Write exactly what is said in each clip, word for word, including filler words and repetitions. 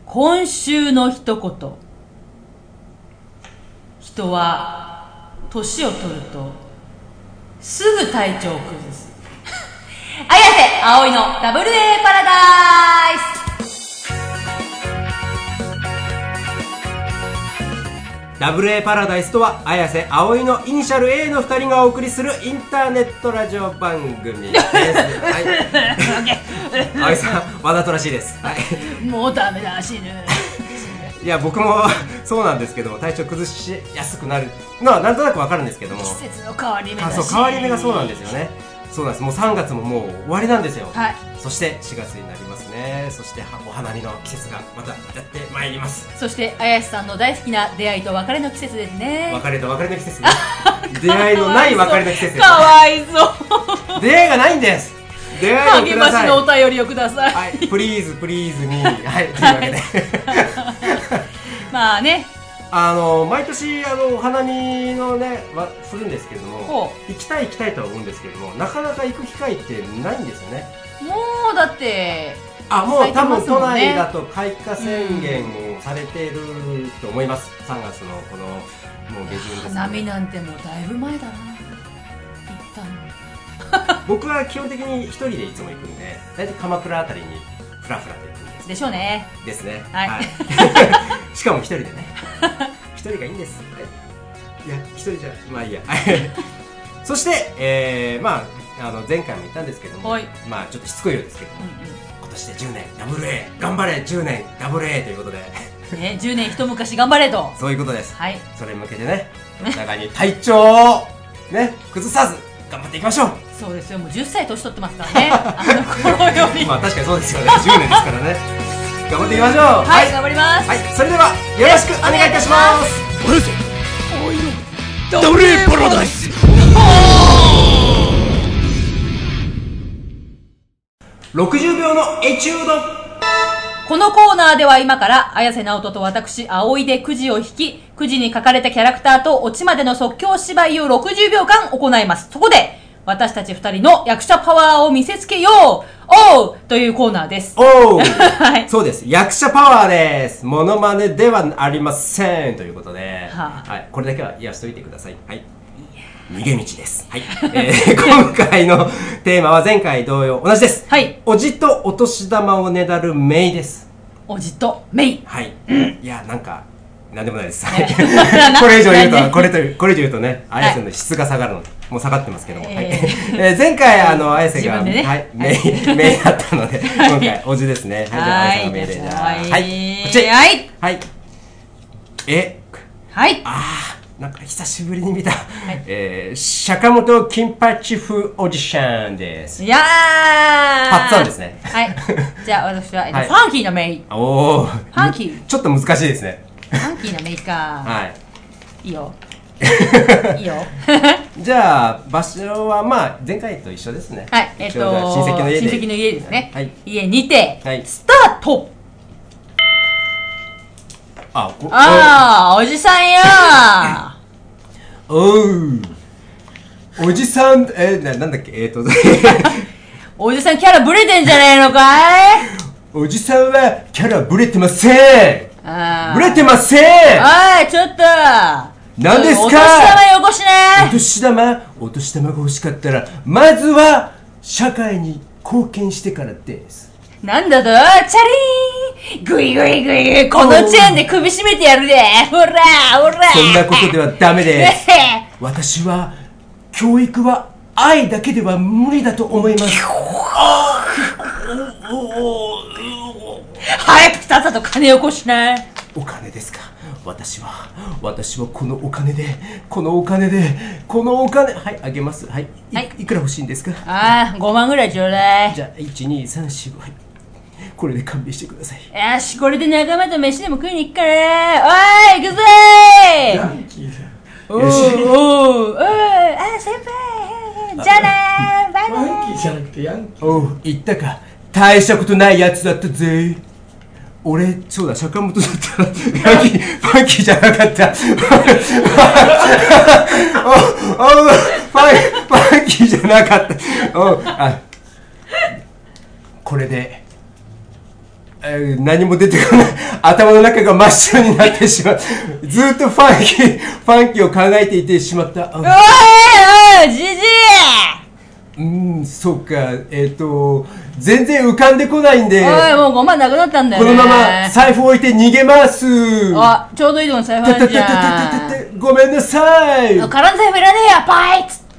今週の一言。人は年を取るとすぐ体調を崩す。綾瀬あおいの ダブルエー パラダイス。 ダブルエー パラダイスとは綾瀬あおいのイニシャル A のふたりがお送りするインターネットラジオ番組です。はい、あおいさんわざとらしいです。はい、 もうダメだ死ぬ。 いや僕もそうなんですけど、体調崩しやすくなるのはなんとなくわかるんですけども、 季節の変わり目だし、 そう変わり目がそうなんですよね。そうなんです。もうさんがつももう終わりなんですよ。 はい、 そしてしがつになりますね。そしてお花見の季節がまたやってまいります。 そして綾瀬さんの大好きな出会いと別れの季節ですね。 別れと別れの季節ね。出会いのない別れの季節です。 かわいそう。 出会いがないんです。出会いをください。 励ましのお便りをください。 はい、プリーズプリーズに、はい、というわけでまあね、 あの毎年あのお花見のねはするんですけれども、行きたい行きたいとは思うんですけれども、なかなか行く機会ってないんですよね。 もうだってあ、もう多分都内だと開花宣言をされていると思います。さんがつのこのもう下旬ですね。 花見なんてもうだいぶ前だな、行ったの。 僕は基本的に一人でいつも行くんで、大体鎌倉あたりにフラフラと行くんですでしょうね。 ですね。 はい、 はい、しかも一人でね。一人がいいんです。いや一人じゃまあいいや。そして、えー、まああの前回も言ったんですけども、まあちょっとしつこいようですけども、うんうん、今年でじゅうねん ダブルエー 頑張れじゅうねん ダブルエー ということで、 ね、じゅうねん一昔頑張れと、 そういうことです。 はい、 それに向けてね、お互いに体調をね崩さず頑張っていきましょう。 そうですよ、もうじゅっさい年取ってますからね。あの頃よりまあ確かにそうですよね。じゅうねんですからね。頑張っていきましょう。 はい、はい、頑張ります。 はい、それではよろしくお願いいたします。 綾瀬あおいのダブルエーパラダイス。 ろくじゅうびょうのエチュード。 このコーナーでは今から綾瀬直人と私葵でくじを引き、くじに書かれたキャラクターとオチまでの即興芝居をろくじゅうびょうかん行います。そこで私たちふたりの役者パワーを見せつけようおうというコーナーです。 おうはい、 そうです。役者パワーです。モノマネではありませんということで、はあ、はい、これだけは言わしといてください。はい、逃げ道です。はい、えー、今回のテーマは前回同様同じです。はい、おじとお年玉をねだるメイです。 おじとメイ。 はい、うん、いやなんかなんでもないです。これ以上言うとこれとこれ以上言うとね、綾瀬の質が下がるので、もう下がってますけども、え前回あの綾瀬がメイメイだったので、今回おじですね。はい、じゃあ綾瀬のメイで、じゃあはいこっちはいはい、えはいあーなんか久しぶりに見た、え坂本金八風おじさんです。 いやーパッツァンですね。 はい、じゃあ私はファンキーのメイ。 おお、 ファンキーちょっと難しいですね。 ファンキーのメイか。はい、いいよ。いいよ。 じゃあ場所はまあ前回と一緒ですね。 はい、えっと親戚の家で、親戚の家ですね。はい、家にてスタート。ああ、おじさんや。 おう、おじさん、えななんだっけ、えっとおじさんキャラブレてんじゃねえのかい。 おじさんはキャラブレてません。ブレてません。 おいちょっと何ですか。お年玉よこしね。 お年玉お年玉が欲しかったらまずは社会に貢献してからです。 なんだとチャリーングイグイグイ、このチェーンで首絞めてやるで。ほらほら、 そんなことではダメです。私は教育は愛だけでは無理だと思います。 早くさっさと金よこしな。 お金ですか。私は私はこのお金でこのお金でこのお金、はい、あげます。はい、い、はい、いくら欲しいんですか。 ああ、ごまんぐらいちょうだい。 じゃあいちにさんよんご、はい、これで勘弁してください。 よし、これで仲間と飯でも食いに行くから。おい行くぜー。 ヤンキーだ。 おーおーおー、あ先輩じゃあなー、バイバイ。 ヤンキーじゃなくてヤンキー。 おう、言ったか。大したことないやつだったぜ。俺、そうだ、坂本だったらファンキー、ファンキーじゃなかった。おおファン、ファンキーじゃなかった。おあこれでえー、何も出てこない。頭の中が真っ白になってしまう。ずっとファンキー、ファンキーを考えていてしまった。 おいおい、じじい。 うーん、そうか。えっ、ー、と、全然浮かんでこないんで。 おい、もうごまんなくなったんだよね。 このまま財布置いて逃げます。 あ、ちょうどいいの財布あるじゃん。 ごめんなさい。 空の財布いらねえや、パイツ。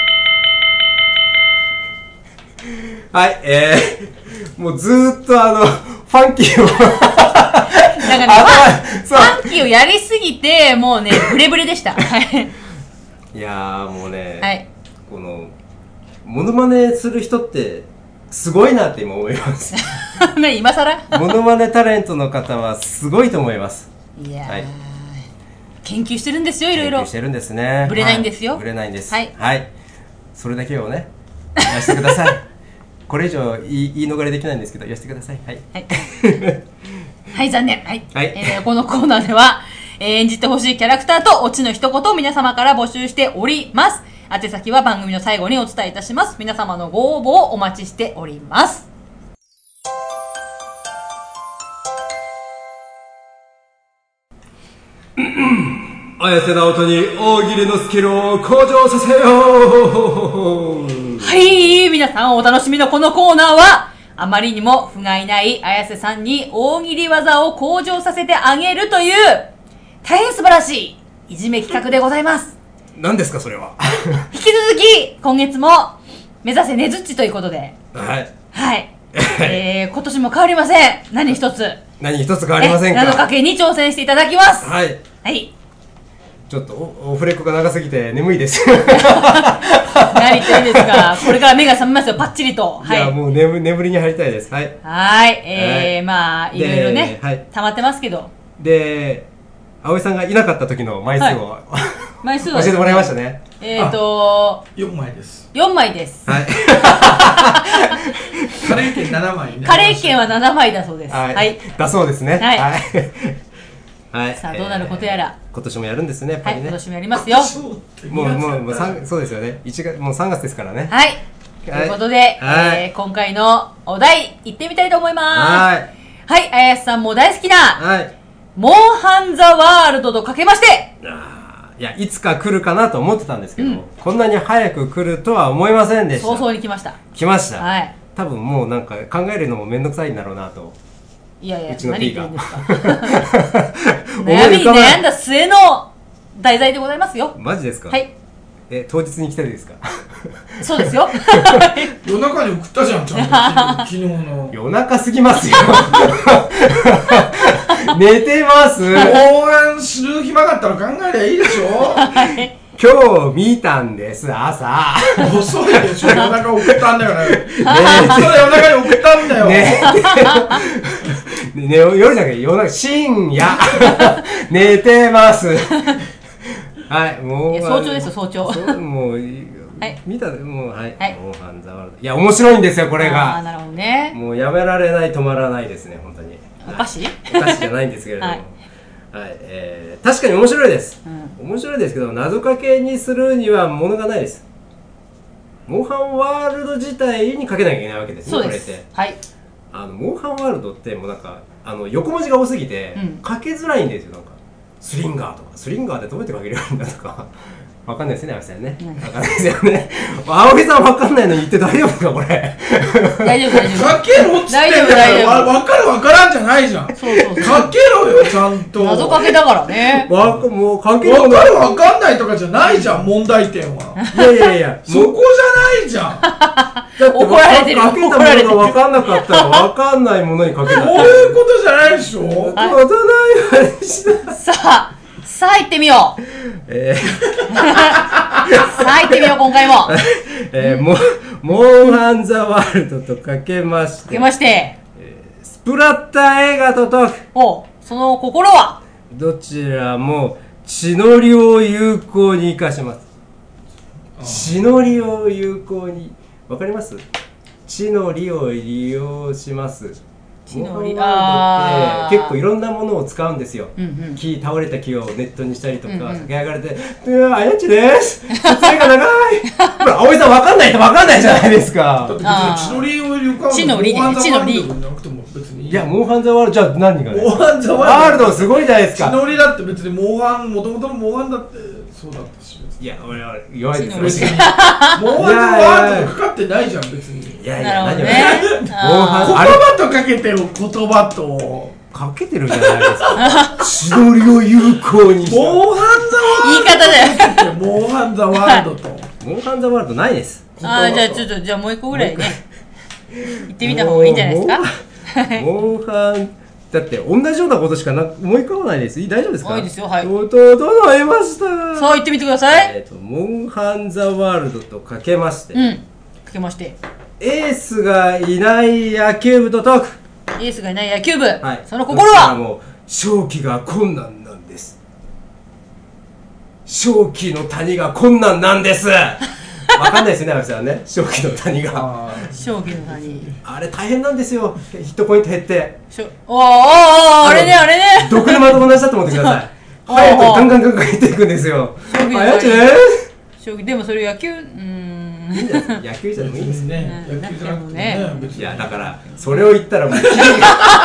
はい、えー、もうずーっとあの、ファンキーを。なんかね、ファンキーをやりすぎて、もうね、ブレブレでした。 いやー、もうね、 はい、 この、モノマネする人って、すごいなって今思います。 ね、今更モノマネタレントの方はすごいと思います。 いやー、 はい、 研究してるんですよ、いろいろ。 研究してるんですね。 ブレないんですよ。 はい、ブレないんです。 はい。 はい。それだけをね、やらせてください。これ以上言い、言い逃れできないんですけど、やらせてください。はい。はい。 はい、残念。はい。 はい、 えー、このコーナーでは、えー、演じてほしいキャラクターとオチの一言を皆様から募集しております。宛先は番組の最後にお伝えいたします。皆様のご応募をお待ちしております。 綾瀬直人に大喜利のスキルを向上させよう。 はい、皆さんお楽しみのこのコーナーは、あまりにも不甲斐ない綾瀬さんに大喜利技を向上させてあげるという、大変素晴らしいいじめ企画でございます。 何ですかそれは。 引き続き今月も目指せねずっちということで、 はいはい、えー、今年も変わりません。何一つ何一つ変わりませんか。 なのかけに挑戦していただきます。 はいはい。 ちょっと オ, オフレコが長すぎて眠いです。 何言ってるんですか。これから目が覚めますよ、パッチリと。 はい、いやもう 眠, 眠りに入りたいです。はい。 はい、えー、はい、まあいろいろね、 はい、 溜まってますけど。 で、葵さんがいなかった時の枚数を、はい、 枚数は、 教えてもらいましたね。 えーとよんまいです。 よんまいです。 はい。 カレー券ななまいね。 カレー券はななまいだそうです。 はい。 はい、 だそうですね。 はい。 はいはい、 さあどうなることやら、 えー、今年もやるんですね、やっぱりね。 はい、今年もやりますよ。 もうもうもうそうですよね。いちがつもうさんがつですからね。 はい。ということで、はい、えー、今回のお題行ってみたいと思います。はい。はい、綾瀬さんも大好きな、はい、モンハンザワールドとかけまして。 あいやいつか来るかなと思ってたんですけど、うん、こんなに早く来るとは思いませんでした。 早々に来ました。 来ました。 はい。 多分もうなんか考えるのもめんどくさいんだろうなと。 いやいや、 うちの P が悩みに悩んだ末の題材でございますよ。 マジですか。 はい。 え、当日に来たりですか。 そうですよ。 夜中に送ったじゃん、ちゃんと昨日の。 夜中すぎますよ。寝てます。 応援する暇があったら考えりゃいいでしょ。 はい。 今日見たんです朝。 遅いでしょ。夜中送ったんだよね。ねえ、夜中に送ったんだよ。ねえ、ね、夜じゃなくて夜中深夜寝てます。はい、もう早朝ですよ、早朝。 もう、はい、見たもうはい。 はい、 モンハンザワールド。いや面白いんですよこれが。 ああ、なるほどね。 もうやめられない、止まらないですね、本当に。 お菓子？ お菓子じゃないんですけれども。 はい。 はい、えー、確かに面白いです、うん、面白いですけど謎かけにするにはものがないです。モンハンワールド自体にかけなきゃいけないわけですね。 そうです。 これって、 はい、 あのモンハンワールドってもうなんかあの横文字が多すぎて、うん、かけづらいんですよ。なんかスリンガーとかスリンガーってどうやってかければいいんだとかわかんないですね、青木さんね。わかんないですよね。青木さんわかんないのに言って大丈夫ですかこれ。 大丈夫大丈夫。 かけろっつってんだよ。わかるわからんじゃないじゃん。そうそうそう。かけろよちゃんと。 謎かけだからね。 わもうかけろ。 わかるわかんないとかじゃないじゃん、問題点は。 いやいやいや、 そこじゃないじゃん。 だって怒られてる。 かけたものがわかんなかったらわかんないものにかけた。 こういうことじゃないでしょ。 わかんない話だ。 さあ。さあ行ってみよう。えー、さあ行ってみよう今回も。 えー、モ, モンハンザワールドとかけまして。 かけまして。えー、スプラッター映画と解く。 お、その心は。 どちらも血のりを有効に生かします。血のりを有効に、わかります？血のりを利用します。 モンハンワールドって結構いろんなものを使うんですよ、うんうん、木倒れた木をネットにしたりとか、うんうん、駆け上がれて「うわあやっちです説明が長い」ほら葵さん分かんないと分かんないじゃないですか。 だって別に血のりを旅館血のりね血のりいやモンハンザワールドじゃあ何がねモンハンザワールドすごいじゃないですか。 血のりだって別にモンハンもともとのモンハンだってそうだったしいや俺は弱いですよモンハンザワールドかかってないじゃん別に。 いやいや何をね言葉とかけてよ言葉とかけてるじゃないですか血のりを有効にしたモンハンザワールドモンハンザワールドとモンハンザワールドないです。 あーじゃあちょっとじゃあもう一個ぐらいね言ってみた方がいいんじゃないですか。 モンハンだって同じようなことしかな思い浮かばないです。大丈夫ですか。 いいですよはい。 とと整いました。 さあ言ってみてください。 えっとモンハンザワールドとかけまして、 うんかけましてエースがいない野球部と解く。 エースがいない野球部、 はい、 その心はもう勝機が困難なんです。勝機の谷が困難なんですわかんないですよね、あれさんね。勝機の谷が勝機の谷あれ大変なんですよ。ヒットポイント減っておーおーおーあれねあれね毒沼と同じだと思ってください早くガンガンガンガン減っていくんですよ。あやちね将棋でもそれ野球うーんいいんです野球じゃなくてもいいんですね。野球じゃなくてね。 いやだからそれを言ったらもうキリが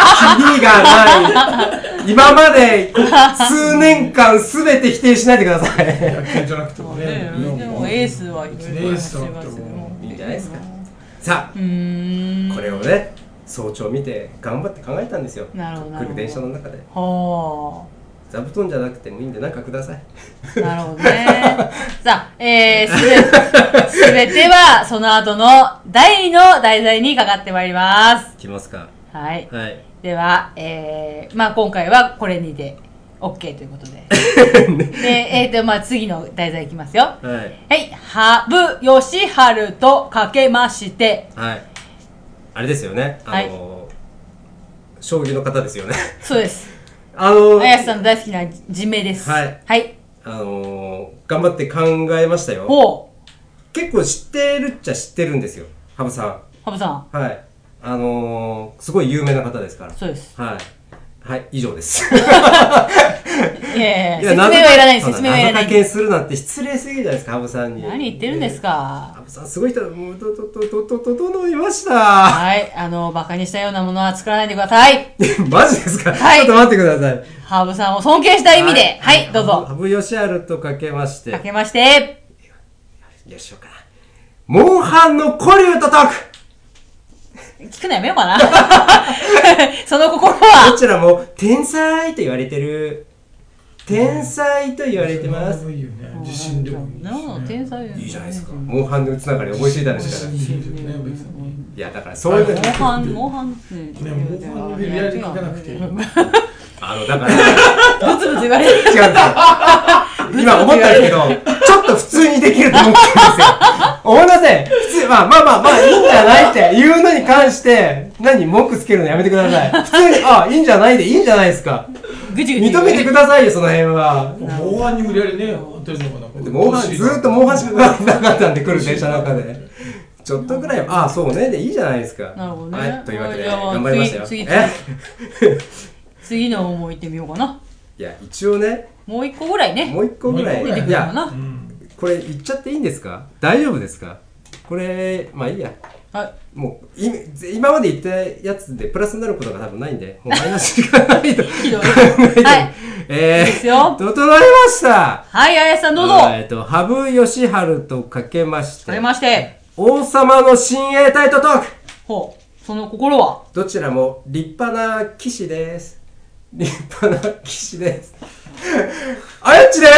ない今まで数年間すべて否定しないでください。 野球じゃなくてもね。 でもエースはエースだってもいいんじゃないですか。さあこれをね早朝見て頑張って考えたんですよ。 なるほど来る電車の中ではあ座布団じゃなくてもいいんで何かください。 なるほどね。さあ、えー、すべ、すべてはその後のだいにの題材にかかってまいります。 いきますか。 はい。 はい、 では、えー、まあ今回はこれにて OK ということで。で、えーと、まあ次の題材いきますよ。 はい。 はい。羽生善治とかけまして。 はい。あれですよね。あのー、はい、将棋の方ですよね。 そうです。 あのー、 綾瀬さんの大好きな人名です。 はい。 はい。 あのー、頑張って考えましたよ。 ほう。結構知ってるっちゃ知ってるんですよ。羽生さん。 羽生さん。 はい。あのー、すごい有名な方ですから。 そうです。 はい。はい、以上です。 いやいや、説明はいらないです。説明はいらない。 謎かけするなんて失礼すぎるじゃないですか、羽生さんに。 何言ってるんですか。 羽生さんすごい人、もう、と、と、と、と、と、整いました。 はい、あの、馬鹿にしたようなものは作らないでください。 マジですか。 はい。 ちょっと待ってください。 羽生さんを尊敬した意味で、はい、はい、どうぞ。 羽生善治とかけまして。 かけまして。 よしようかな。モンハンの古竜と解く。 聞くのやめようかな。その心はどちらも天才と言われてる。天才と言われてます。 いいよね。自信力。 天才いいじゃないですか。モンハンのつながり思いついたんですから。いやだからそういうモンハンモンハンってねモンハンのビリヤード書かなくていい。 あのだからブツブツ言われる。違うんですよ。 今思ったんですけど、ちょっと普通にできると思ってるんですよ。思いません。普通、まあまあまあまあいいんじゃないって言うのに関して、何文句つけるのやめてください。普通に、あ、いいんじゃないでいいんじゃないですか。 ぐちぐち認めてくださいよ、その辺は。 モンハンに無理やりね、当てるのかな。 モンハン、ずーっとモンハンしかなかったんで来る電車の中で。ちょっとぐらい、ああ、そうね、でいいじゃないですか。 なるほどね。 はい、というわけで、頑張りましたよ。 次、次、次のもう行ってみようかな。 いや、一応ね。 もう一個ぐらいね。 もう一個ぐらい。 出てくるかな。 これ言っちゃっていいんですか？大丈夫ですか？これ、まあいいや。 はい。 もう、今まで言ったやつでプラスになることが多分ないんで、もうマイナスしかないと考えて。はい。えー、いいですよ。整いました。 はい、あやさんどうぞ。 えっと、羽生善治とかけまして。 かけまして。 王様の親衛隊と解く。 ほう。その心は？ どちらも立派な騎士です。立派な騎士です。あやっちです。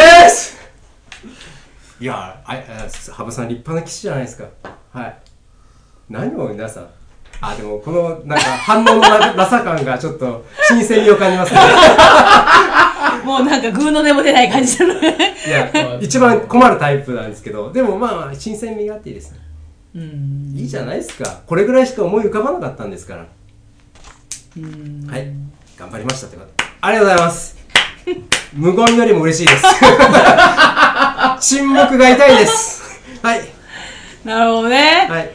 いや、あ、羽生さん立派な騎士じゃないですか。はい。何を皆さん。あ、でもこのなんか反応のなさ感がちょっと新鮮味を感じますね。 もうなんかグーの音も出ない感じだね。 いや、一番困るタイプなんですけど、でもまあ新鮮味があっていいですね。 うん。 いいじゃないですか。これぐらいしか思い浮かばなかったんですから。うん。はい。頑張りましたってこと。ありがとうございます。無言よりも嬉しいです。沈黙が痛いです。はい。 なるほどね。 はい。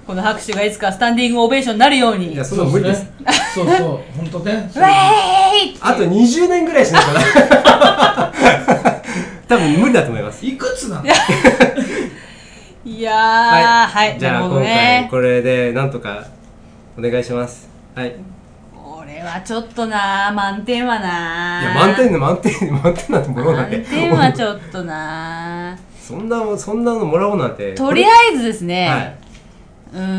この拍手がいつかスタンディングオベーションになるように。 いや、そんな無理です。 そうそう、本当ね。 ウェーイあとにじゅうねんぐらいしないかな。多分無理だと思います。 いくつなの？ いやー、はい。 じゃあ今回これでなんとかお願いします。はい。 これはちょっとなー、満点はなー。 いや、満点で満点満点なんてもらおうなんて。 満点はちょっとなー。 そんなそんなのもらおうなんて。 とりあえずですね。はい。うー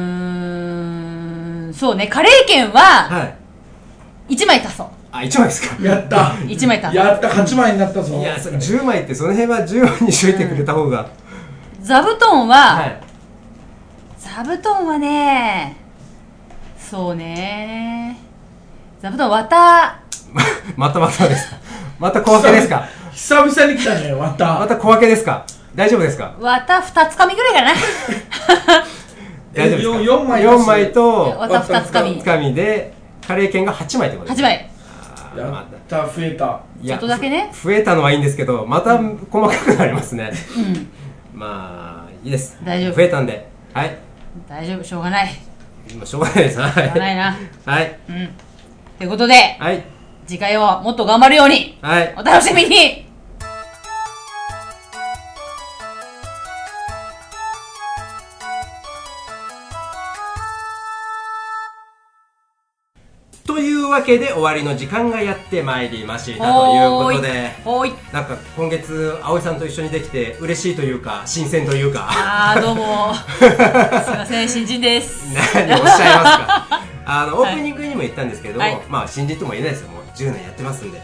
ん、そうね、カレー券はいちまい足そう。 あ、いちまいですか。 やった。 いちまい足そう。 やった、はちまいになったぞ。 いや、それじゅうまいってその辺はじゅうまいにしといてくれた方が。 座布団は、はい、座布団はね、そうね、座布団わたまたまたですか。また小分けですか。 久々に来たね、わた。 また小分けですか。大丈夫ですか。 わたふたつかみぐらいかな。 大丈夫ですか。 よんまいよんまいとわたふたつかみつかみでカレー券がはちまいってことです。 はちまい。 やった増えた。 ちょっとだけね。 増えたのはいいんですけど、また細かくなりますね。 うん。 まあいいです。 大丈夫。 増えたんで、はい。 大丈夫、しょうがない。 まあしょうがないです。はい。 しょうがないな。 はい。 うん。ということで、 はい。 次回はもっと頑張るように。 はい。 お楽しみに。 というわけで終わりの時間がやってまいりましたということで、なんか今月葵さんと一緒にできて嬉しいというか新鮮というか、 あーどうもすいません、新人です。 何おっしゃいますか。あのオープニングにも言ったんですけど、はい、まあ新人とも言えないですよ。もうじゅうねんやってますんで、はい、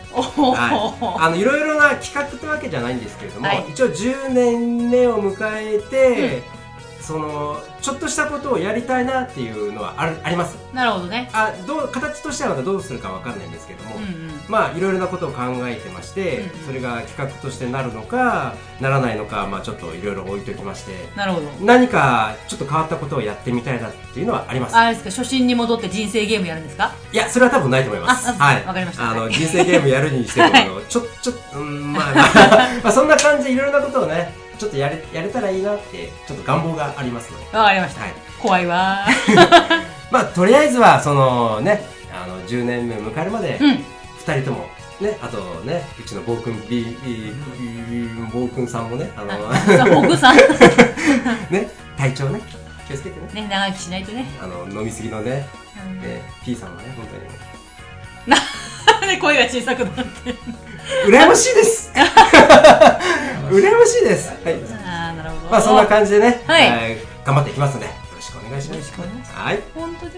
あのいろいろな企画ってわけじゃないんですけれども、はい、一応じゅうねんめを迎えて、うん、そのちょっとしたことをやりたいなっていうのはあるあります。 なるほどね。 あどう形としてはまたどうするかわかんないんですけども、うんうん、まあいろいろなことを考えてまして、うんうん、それが企画としてなるのかならないのか、まあちょっといろいろ置いときまして、 なるほど、 何かちょっと変わったことをやってみたいなっていうのはあります。 あれですか、初心に戻って人生ゲームやるんですか。 いや、それは多分ないと思います。 はい、わかりました。 あの人生ゲームやるにしても、はい、あのちょちょうんまあ、まあ、まあそんな感じでいろいろなことをねちょっとやれやれたらいいなってちょっと願望がありますので。 わかりました。はい、怖いわまあとりあえずはそのね、あのじゅうねんめを迎えるまで、うん、ふたりともね、あとね、うちの暴君ビ暴君さんもね、あの暴君さんね、体調ね気をつけてね。 ね、長生きしないとね。あの飲みすぎのね、うん、ね P さんはね本当になんで声が小さくなって羨ましいです。羨ましいです。はい。 ああ、なるほど。 まあそんな感じでね、 はい、 えー、頑張っていきますのでよろしくお願いします。 よろしくお願いします。 はい。 本当です。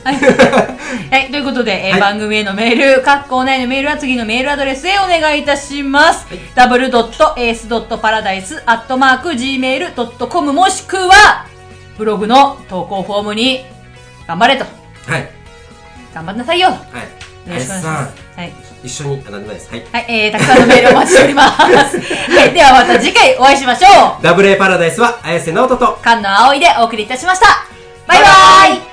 はい。はい、ということで、えーはい、番組へのメール、各コーナーへのメールは次のメールアドレスへお願いいたします。はい、ダブルドットエースドットパラダイスアットマークジーメールドットコムもしくはブログの投稿フォームに頑張れと。 はい。 頑張んなさいよ。はい。 よろしくお願いします。はい。一緒に、あ、なんでもないです。はい。 はい、えー、たくさんのメールお待ちしております。はい、ではまた次回お会いしましょう。 ダブルエーパラダイスは、綾瀬直人と、 菅野葵でお送りいたしました。バイバーイ。